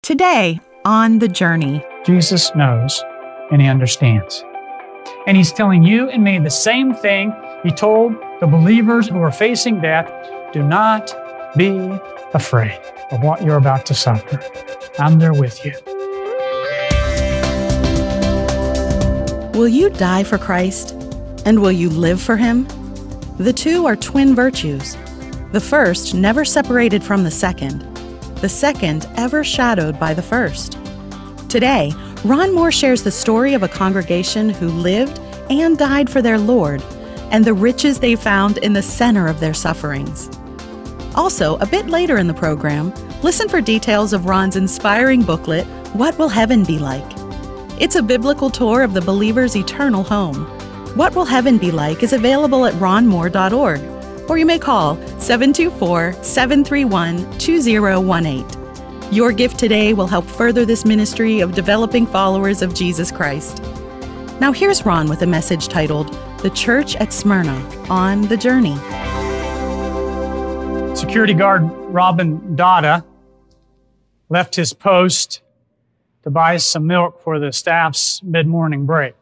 Today, on The Journey. Jesus knows and He understands. And He's telling you and me the same thing He told the believers who are facing death. Do not be afraid of what you're about to suffer. I'm there with you. Will you die for Christ? And will you live for Him? The two are twin virtues. The first never separated from the second ever shadowed by the first. Today, Ron Moore shares the story of a congregation who lived and died for their Lord and the riches they found in the center of their sufferings. Also, a bit later in the program, listen for details of Ron's inspiring booklet, What Will Heaven Be Like? It's a biblical tour of the believer's eternal home. What Will Heaven Be Like is available at ronmoore.org, or you may call 724-731-2018. Your gift today will help further this ministry of developing followers of Jesus Christ. Now here's Ron with a message titled, The Church at Smyrna, on The Journey. Security guard Robin Dada left his post to buy some milk for the staff's mid-morning break.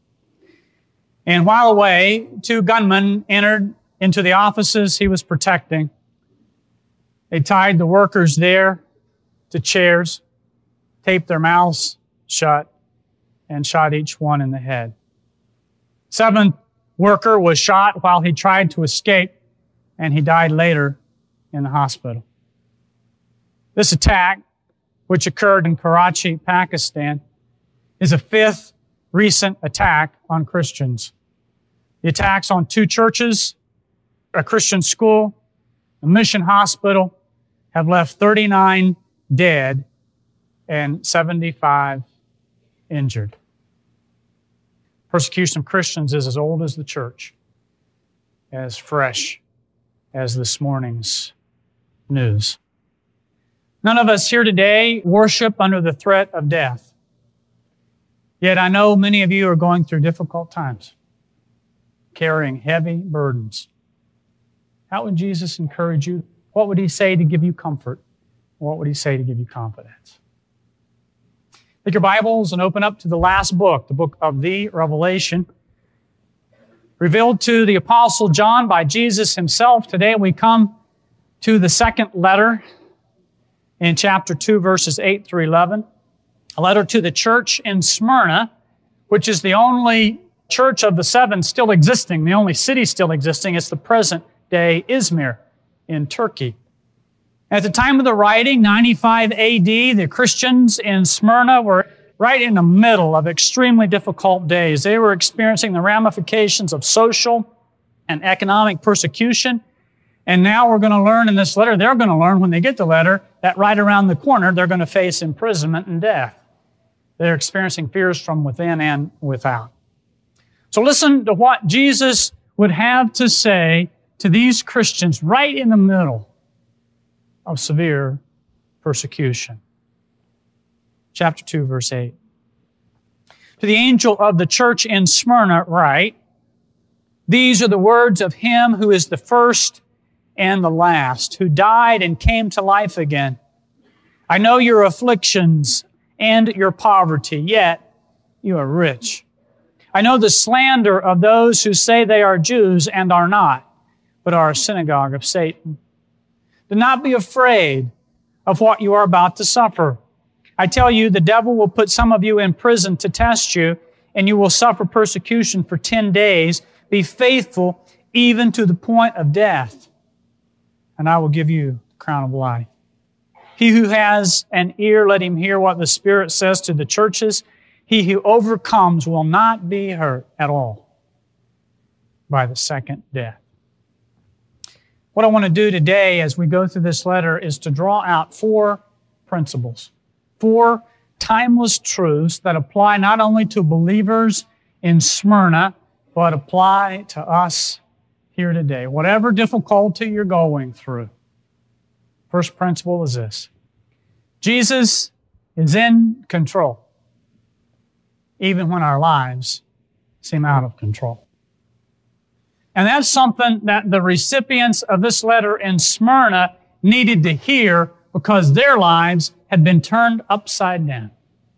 And while away, two gunmen entered into the offices he was protecting. They tied the workers there to chairs, taped their mouths shut, and shot each one in the head. Seventh worker was shot while he tried to escape, and he died later in the hospital. This attack, which occurred in Karachi, Pakistan, is a fifth recent attack on Christians. The attacks on two churches, a Christian school, a mission hospital, have left 39 dead and 75 injured. Persecution of Christians is as old as the church, as fresh as this morning's news. None of us here today worship under the threat of death. Yet I know many of you are going through difficult times, carrying heavy burdens. How would Jesus encourage you? What would He say to give you comfort? What would He say to give you confidence? Take your Bibles and open up to the last book, the book of the Revelation, revealed to the Apostle John by Jesus Himself. Today we come to the second letter in chapter 2, verses 8 through 11, a letter to the church in Smyrna, which is the only church of the seven still existing, the only city still existing. It's the present-day Izmir in Turkey. At the time of the writing, 95 AD, the Christians in Smyrna were right in the middle of extremely difficult days. They were experiencing the ramifications of social and economic persecution. And now we're going to learn in this letter, they're going to learn when they get the letter, that right around the corner, they're going to face imprisonment and death. They're experiencing fears from within and without. So listen to what Jesus would have to say to these Christians right in the middle of severe persecution. Chapter 2, verse 8. To the angel of the church in Smyrna write, these are the words of Him who is the first and the last, who died and came to life again. I know your afflictions and your poverty, yet you are rich. I know the slander of those who say they are Jews and are not, but are a synagogue of Satan. Do not be afraid of what you are about to suffer. I tell you, the devil will put some of you in prison to test you, and you will suffer persecution for 10 days. Be faithful even to the point of death, and I will give you the crown of life. He who has an ear, let him hear what the Spirit says to the churches. He who overcomes will not be hurt at all by the second death. What I want to do today as we go through this letter is to draw out four principles, four timeless truths that apply not only to believers in Smyrna, but apply to us here today. Whatever difficulty you're going through, first principle is this: Jesus is in control, even when our lives seem out of control. And that's something that the recipients of this letter in Smyrna needed to hear, because their lives had been turned upside down.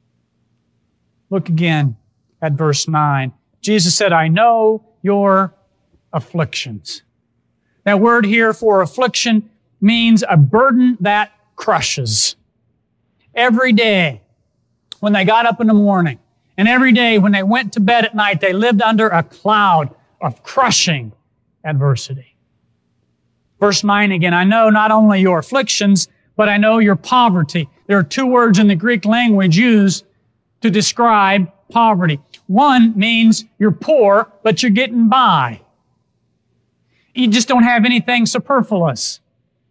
Look again at verse 9. Jesus said, I know your afflictions. That word here for affliction means a burden that crushes. Every day when they got up in the morning, and every day when they went to bed at night, they lived under a cloud of crushing adversity. Verse 9 again, I know not only your afflictions, but I know your poverty. There are two words in the Greek language used to describe poverty. One means you're poor, but you're getting by. You just don't have anything superfluous.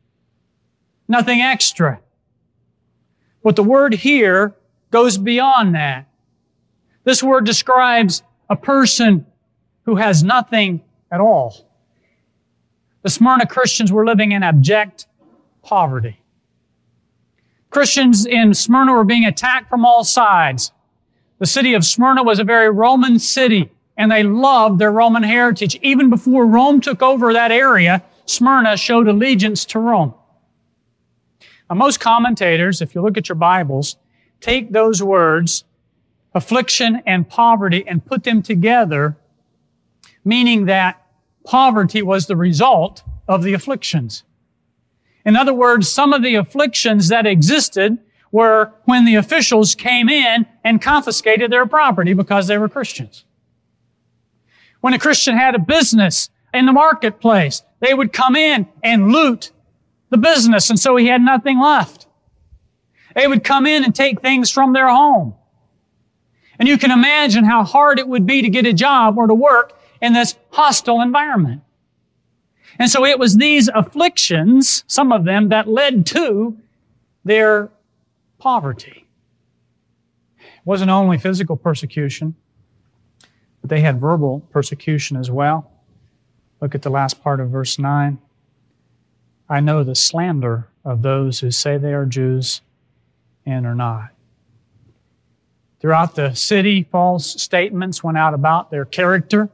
Nothing extra. But the word here goes beyond that. This word describes a person who has nothing at all. The Smyrna Christians were living in abject poverty. Christians in Smyrna were being attacked from all sides. The city of Smyrna was a very Roman city, and they loved their Roman heritage. Even before Rome took over that area, Smyrna showed allegiance to Rome. Now, most commentators, if you look at your Bibles, take those words, affliction and poverty, and put them together, meaning that poverty was the result of the afflictions. In other words, some of the afflictions that existed were when the officials came in and confiscated their property because they were Christians. When a Christian had a business in the marketplace, they would come in and loot the business, and so he had nothing left. They would come in and take things from their home. And you can imagine how hard it would be to get a job or to work in this hostile environment. And so it was these afflictions, some of them, that led to their poverty. It wasn't only physical persecution, but they had verbal persecution as well. Look at the last part of verse 9. I know the slander of those who say they are Jews and are not. Throughout the city, false statements went out about their character.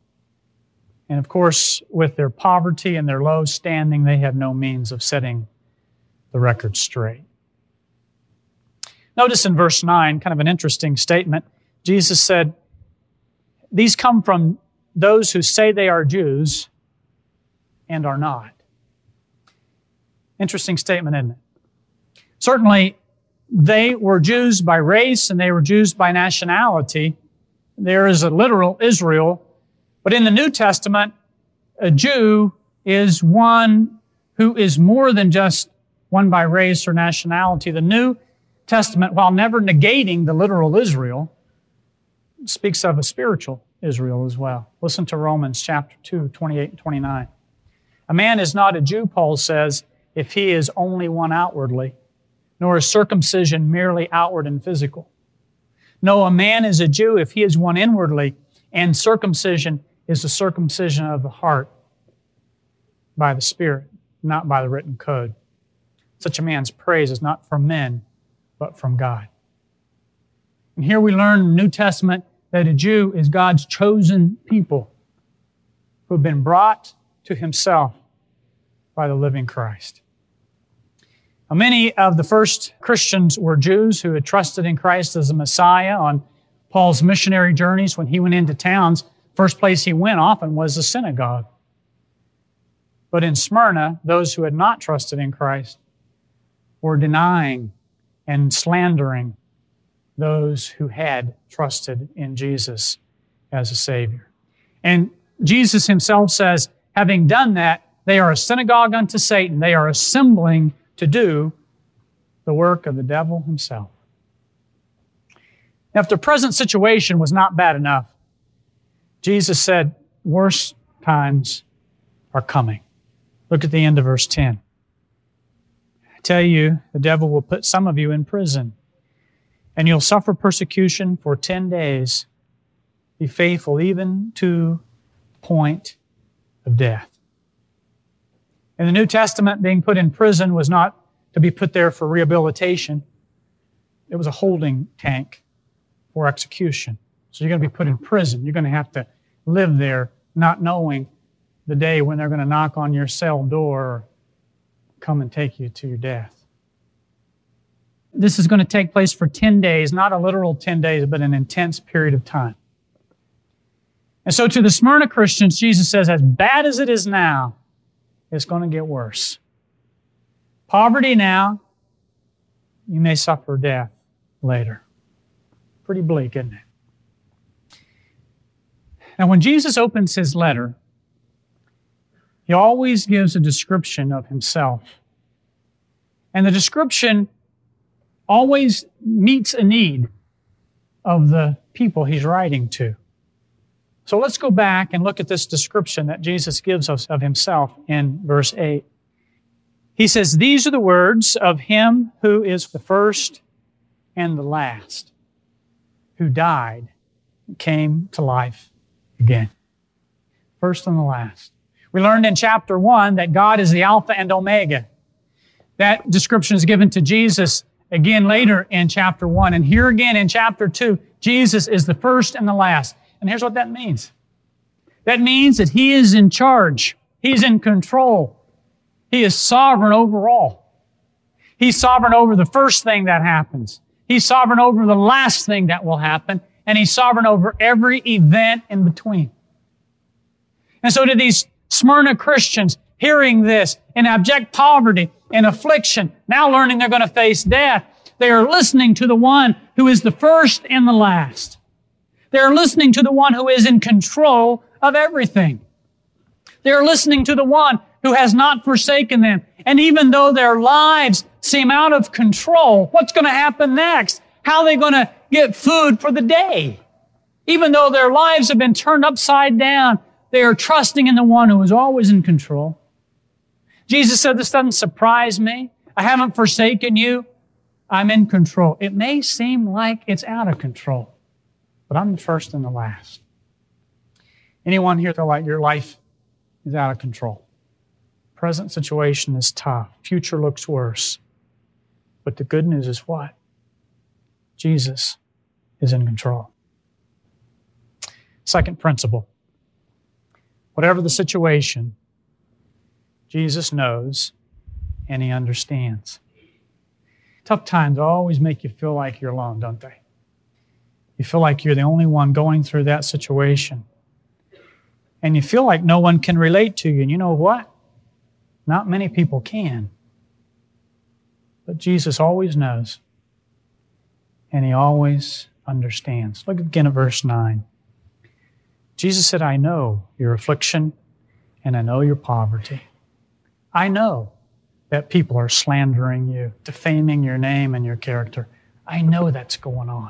And of course, with their poverty and their low standing, they had no means of setting the record straight. Notice in verse 9, kind of an interesting statement. Jesus said, these come from those who say they are Jews and are not. Interesting statement, isn't it? Certainly, they were Jews by race and they were Jews by nationality. There is a literal Israel. But in the New Testament, a Jew is one who is more than just one by race or nationality. The New Testament, while never negating the literal Israel, speaks of a spiritual Israel as well. Listen to Romans chapter 2, 28 and 29. A man is not a Jew, Paul says, if he is only one outwardly, nor is circumcision merely outward and physical. No, a man is a Jew if he is one inwardly, and circumcision is the circumcision of the heart by the Spirit, not by the written code. Such a man's praise is not from men, but from God. And here we learn in the New Testament that a Jew is God's chosen people who have been brought to Himself by the living Christ. Now, many of the first Christians were Jews who had trusted in Christ as the Messiah. On Paul's missionary journeys, when he went into towns, first place he went often was the synagogue. But in Smyrna, those who had not trusted in Christ were denying and slandering those who had trusted in Jesus as a Savior. And Jesus Himself says, having done that, they are a synagogue unto Satan. They are assembling to do the work of the devil himself. Now, if the present situation was not bad enough, Jesus said, worse times are coming. Look at the end of verse 10. I tell you, the devil will put some of you in prison, and you'll suffer persecution for 10 days. Be faithful even to the point of death. In the New Testament, being put in prison was not to be put there for rehabilitation. It was a holding tank for execution. So you're going to be put in prison. You're going to have to live there not knowing the day when they're going to knock on your cell door or come and take you to your death. This is going to take place for 10 days, not a literal 10 days, but an intense period of time. And so to the Smyrna Christians, Jesus says, as bad as it is now, it's going to get worse. Poverty now, you may suffer death later. Pretty bleak, isn't it? Now, when Jesus opens his letter, he always gives a description of himself. And the description always meets a need of the people he's writing to. So let's go back and look at this description that Jesus gives us of himself in verse 8. He says, these are the words of him who is the first and the last, who died and came to life again. First and the last. We learned in chapter 1 that God is the Alpha and Omega. That description is given to Jesus again later in chapter 1. And here again in chapter 2, Jesus is the first and the last. And here's what that means. That means that he is in charge. He's in control. He is sovereign over all. He's sovereign over the first thing that happens. He's sovereign over the last thing that will happen. And he's sovereign over every event in between. And so to these Smyrna Christians, hearing this in abject poverty, in affliction, now learning they're going to face death, they are listening to the one who is the first and the last. They are listening to the one who is in control of everything. They are listening to the one who has not forsaken them. And even though their lives seem out of control, what's going to happen next? How are they going to get food for the day? Even though their lives have been turned upside down, they are trusting in the one who is always in control. Jesus said, this doesn't surprise me. I haven't forsaken you. I'm in control. It may seem like it's out of control, but I'm the first and the last. Anyone here feel like your life is out of control? Present situation is tough. Future looks worse. But the good news is what? Jesus is in control. Second principle. Whatever the situation, Jesus knows and he understands. Tough times always make you feel like you're alone, don't they? You feel like you're the only one going through that situation. And you feel like no one can relate to you. And you know what? Not many people can. But Jesus always knows. And he always understands. Look again at verse 9. Jesus said, I know your affliction and I know your poverty. I know that people are slandering you, defaming your name and your character. I know that's going on.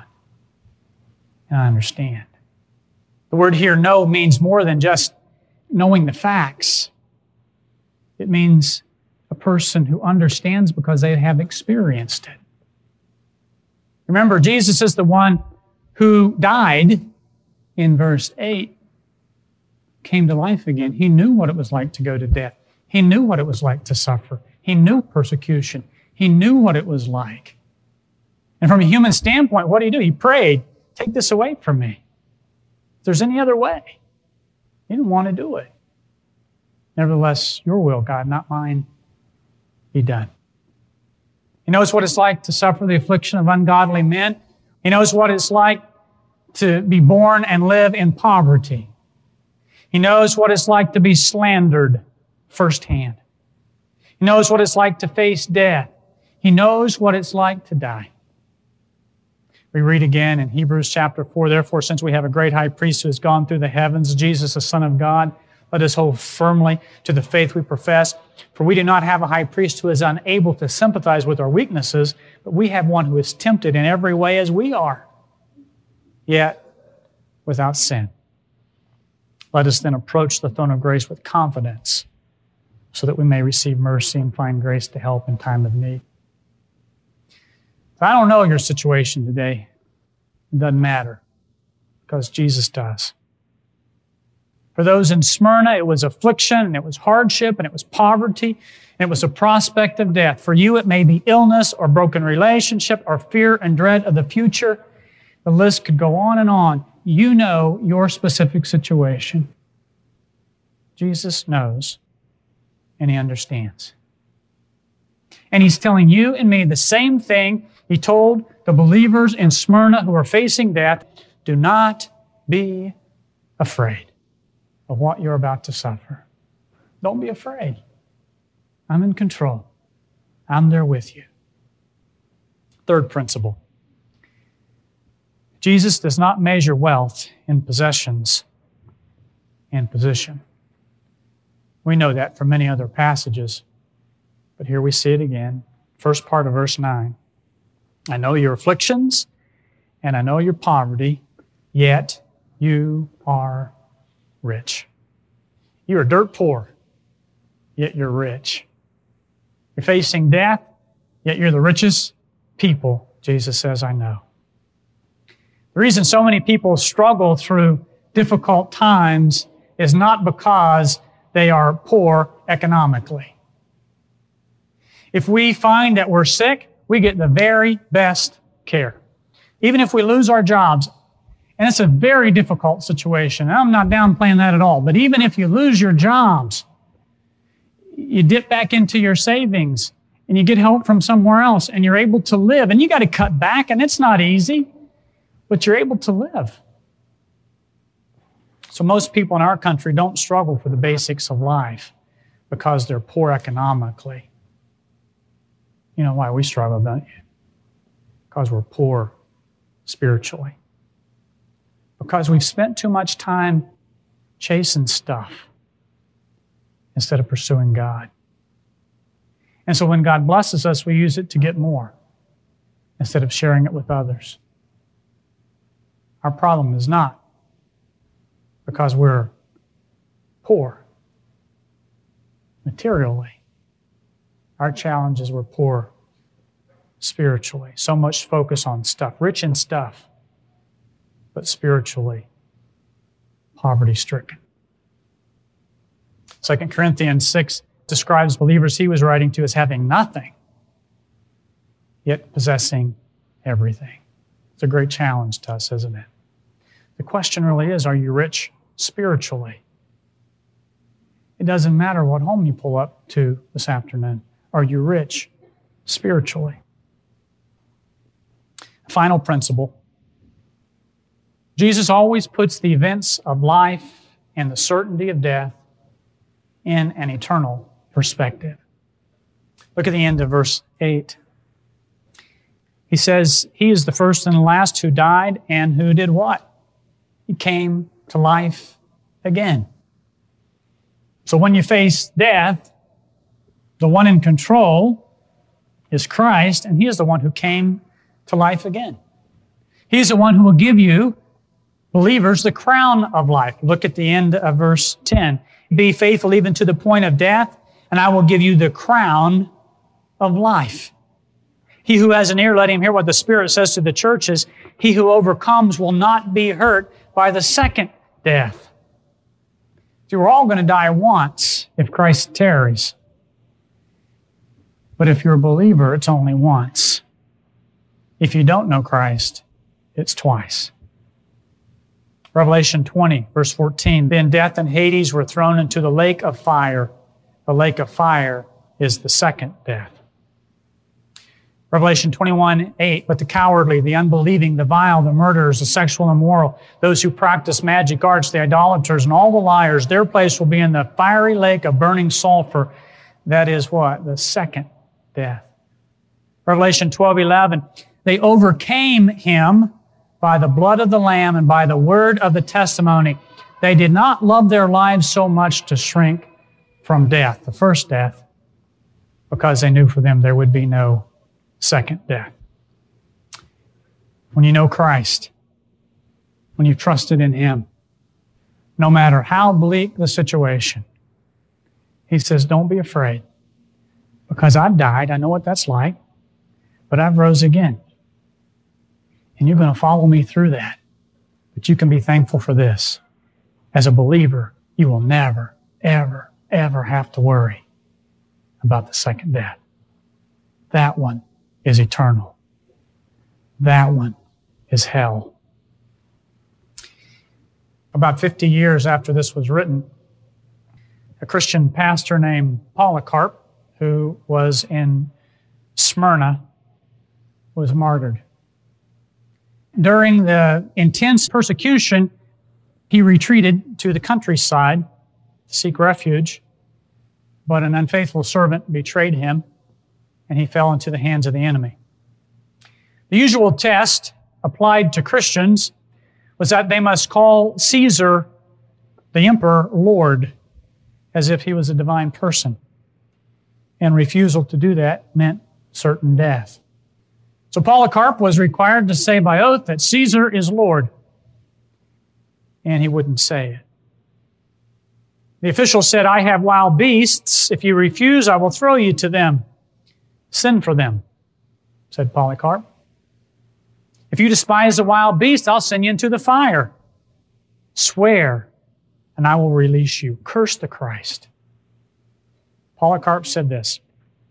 And I understand. The word here, know, means more than just knowing the facts. It means a person who understands because they have experienced it. Remember, Jesus is the one who died in verse 8, came to life again. He knew what it was like to go to death. He knew what it was like to suffer. He knew persecution. He knew what it was like. And from a human standpoint, what did he do? He prayed, take this away from me. If there's any other way. He didn't want to do it. Nevertheless, your will, God, not mine, be done. He knows what it's like to suffer the affliction of ungodly men. He knows what it's like to be born and live in poverty. He knows what it's like to be slandered firsthand. He knows what it's like to face death. He knows what it's like to die. We read again in Hebrews chapter 4, therefore, since we have a great high priest who has gone through the heavens, Jesus, the Son of God, let us hold firmly to the faith we profess. For we do not have a high priest who is unable to sympathize with our weaknesses, but we have one who is tempted in every way as we are, yet without sin. Let us then approach the throne of grace with confidence so that we may receive mercy and find grace to help in time of need. If I don't know your situation today, it doesn't matter because Jesus does. For those in Smyrna, it was affliction, and it was hardship, and it was poverty, and it was a prospect of death. For you, it may be illness or broken relationship or fear and dread of the future. The list could go on and on. You know your specific situation. Jesus knows, and he understands. And he's telling you and me the same thing He told the believers in Smyrna who are facing death, do not be afraid of what you're about to suffer. Don't be afraid. I'm in control. I'm there with you. Third principle. Jesus does not measure wealth in possessions and position. We know that from many other passages, but here we see it again. First part of verse 9. I know your afflictions, and I know your poverty, yet you are rich. You are dirt poor, yet you're rich. You're facing death, yet you're the richest people, Jesus says, I know. The reason so many people struggle through difficult times is not because they are poor economically. If we find that we're sick, we get the very best care. Even if we lose our jobs, and it's a very difficult situation. I'm not downplaying that at all, but even if you lose your jobs, you dip back into your savings and you get help from somewhere else and you're able to live. And you got to cut back, and it's not easy, but you're able to live. So most people in our country don't struggle for the basics of life because they're poor economically. You know why we struggle, don't you? Because we're poor spiritually. Because we've spent too much time chasing stuff instead of pursuing God. And so when God blesses us, we use it to get more instead of sharing it with others. Our problem is not because we're poor materially. Our challenge is we're poor spiritually. So much focus on stuff, rich in stuff, but spiritually poverty-stricken. 2 Corinthians 6 describes believers he was writing to as having nothing, yet possessing everything. It's a great challenge to us, isn't it? The question really is, are you rich spiritually? It doesn't matter what home you pull up to this afternoon. Are you rich spiritually? Final principle. Jesus always puts the events of life and the certainty of death in an eternal perspective. Look at the end of verse 8. He says, He is the first and the last who died and who did what? He came to life again. So when you face death, the one in control is Christ, and He is the one who came to life again. He's the one who will give you, believers, the crown of life. Look at the end of verse 10. Be faithful even to the point of death, and I will give you the crown of life. He who has an ear, let him hear what the Spirit says to the churches. He who overcomes will not be hurt by the second death. See, we're all going to die once if Christ tarries. But if you're a believer, it's only once. If you don't know Christ, it's twice. Revelation 20, verse 14. Then death and Hades were thrown into the lake of fire. The lake of fire is the second death. Revelation 21, 8. But the cowardly, the unbelieving, the vile, the murderers, the sexual immoral, those who practice magic arts, the idolaters, and all the liars, their place will be in the fiery lake of burning sulfur. That is what? The second death. Revelation 12, 11. They overcame him by the blood of the Lamb and by the word of the testimony. They did not love their lives so much to shrink from death, the first death, because they knew for them there would be no second death. When you know Christ, when you've trusted in Him, no matter how bleak the situation, He says, don't be afraid, because I've died. I know what that's like, but I've rose again. And you're going to follow me through that. But you can be thankful for this. As a believer, you will never, ever, ever have to worry about the second death. That one is eternal. That one is hell. About 50 years after this was written, a Christian pastor named Polycarp, who was in Smyrna, was martyred. During the intense persecution, he retreated to the countryside to seek refuge, but an unfaithful servant betrayed him, and he fell into the hands of the enemy. The usual test applied to Christians was that they must call Caesar, the emperor, Lord, as if he was a divine person. And refusal to do that meant certain death. So Polycarp was required to say by oath that Caesar is Lord. And he wouldn't say it. The official said, "I have wild beasts. If you refuse, I will throw you to them. Send for them," said Polycarp. "If you despise the wild beasts, I'll send you into the fire. Swear, and I will release you. Curse the Christ." Polycarp said this,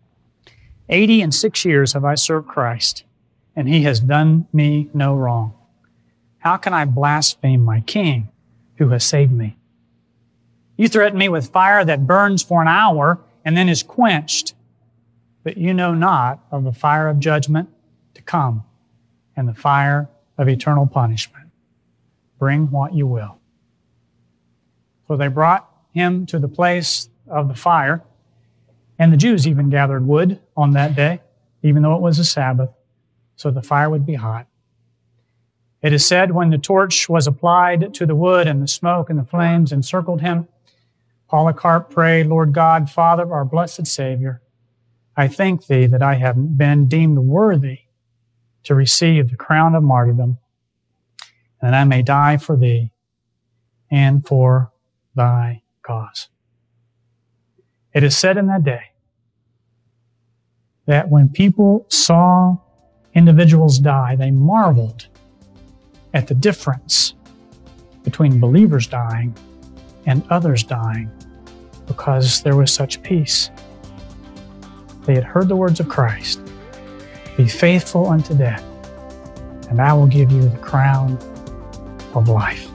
86 years have I served Christ, and he has done me no wrong. How can I blaspheme my King who has saved me? You threaten me with fire that burns for an hour and then is quenched, but you know not of the fire of judgment to come and the fire of eternal punishment. Bring what you will. So they brought him to the place of the fire, and the Jews even gathered wood on that day, even though it was a Sabbath, so the fire would be hot. It is said when the torch was applied to the wood and the smoke and the flames encircled him, Polycarp prayed, "Lord God, Father of our blessed Savior, I thank thee that I have been deemed worthy to receive the crown of martyrdom, and that I may die for thee and for thy cause." It is said in that day that when people saw individuals die, they marveled at the difference between believers dying and others dying because there was such peace. They had heard the words of Christ, "Be faithful unto death, and I will give you the crown of life."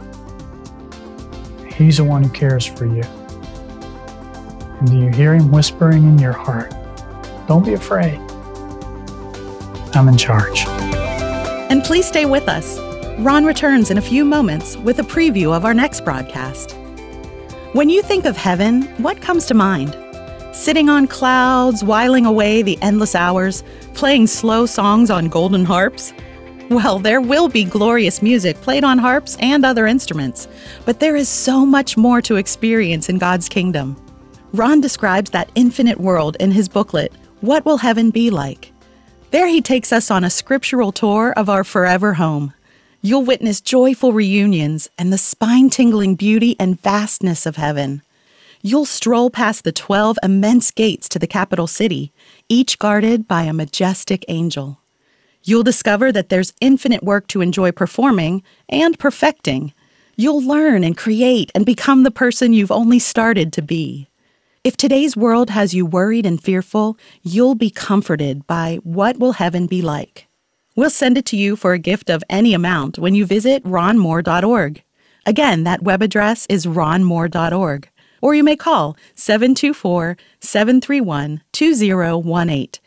He's the one who cares for you. And do you hear him whispering in your heart, "Don't be afraid. I'm in charge." And please stay with us. Ron returns in a few moments with a preview of our next broadcast. When you think of heaven, what comes to mind? Sitting on clouds, whiling away the endless hours, playing slow songs on golden harps? Well, there will be glorious music played on harps and other instruments, but there is so much more to experience in God's kingdom. Ron describes that infinite world in his booklet, What Will Heaven Be Like? There he takes us on a scriptural tour of our forever home. You'll witness joyful reunions and the spine-tingling beauty and vastness of heaven. You'll stroll past the 12 immense gates to the capital city, each guarded by a majestic angel. You'll discover that there's infinite work to enjoy performing and perfecting. You'll learn and create and become the person you've only started to be. If today's world has you worried and fearful, you'll be comforted by What Will Heaven Be Like? We'll send it to you for a gift of any amount when you visit ronmoore.org. Again, that web address is ronmoore.org. Or you may call 724-731-2018,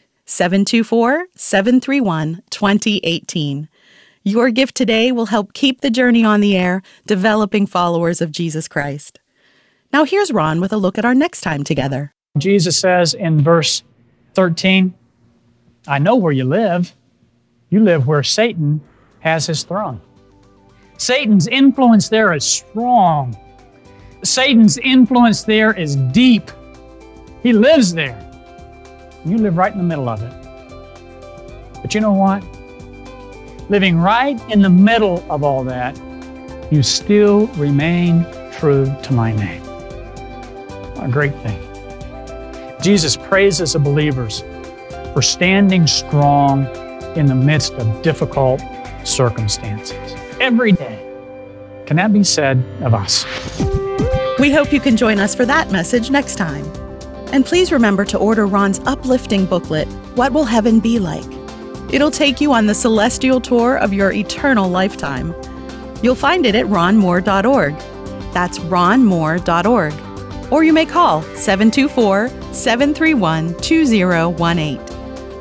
724-731-2018. Your gift today will help keep the journey on the air, developing followers of Jesus Christ. Now here's Ron with a look at our next time together. Jesus says in verse 13, "I know where you live. You live where Satan has his throne." Satan's influence there is strong. Satan's influence there is deep. He lives there. You live right in the middle of it. But you know what? Living right in the middle of all that, you still remain true to my name. What a great thing. Jesus praises the believers for standing strong in the midst of difficult circumstances. Every day. Can that be said of us? We hope you can join us for that message next time. And please remember to order Ron's uplifting booklet, What Will Heaven Be Like? It'll take you on the celestial tour of your eternal lifetime. You'll find it at ronmoore.org. That's ronmoore.org. Or you may call 724-731-2018.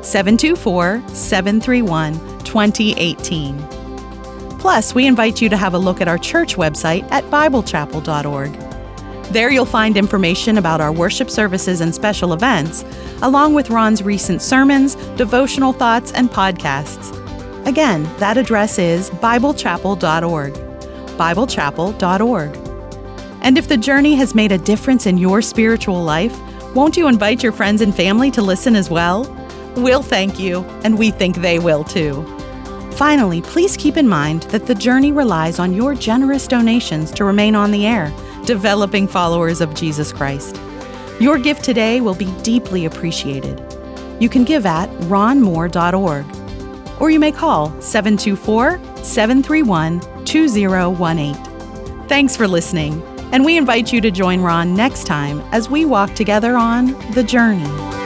724-731-2018. Plus, we invite you to have a look at our church website at biblechapel.org. There you'll find information about our worship services and special events, along with Ron's recent sermons, devotional thoughts, and podcasts. Again, that address is biblechapel.org. biblechapel.org. And if the journey has made a difference in your spiritual life, won't you invite your friends and family to listen as well? We'll thank you, and we think they will too. Finally, please keep in mind that the journey relies on your generous donations to remain on the air, developing followers of Jesus Christ. Your gift today will be deeply appreciated. You can give at ronmoore.org, or you may call 724-731-2018. Thanks for listening, and we invite you to join Ron next time as we walk together on The Journey.